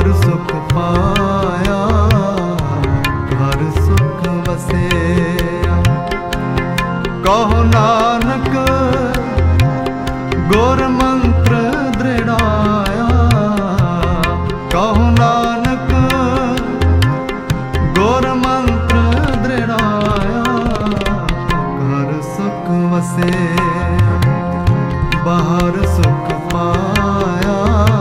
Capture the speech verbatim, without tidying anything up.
घर सुख पाया, घर सुख वसेया। कहो नानक गुर मंत्र दृढ़ाया, कहो नानक गुर मंत्र दृढ़ाया, घर सुख वसेया, बाहर सुख पाया,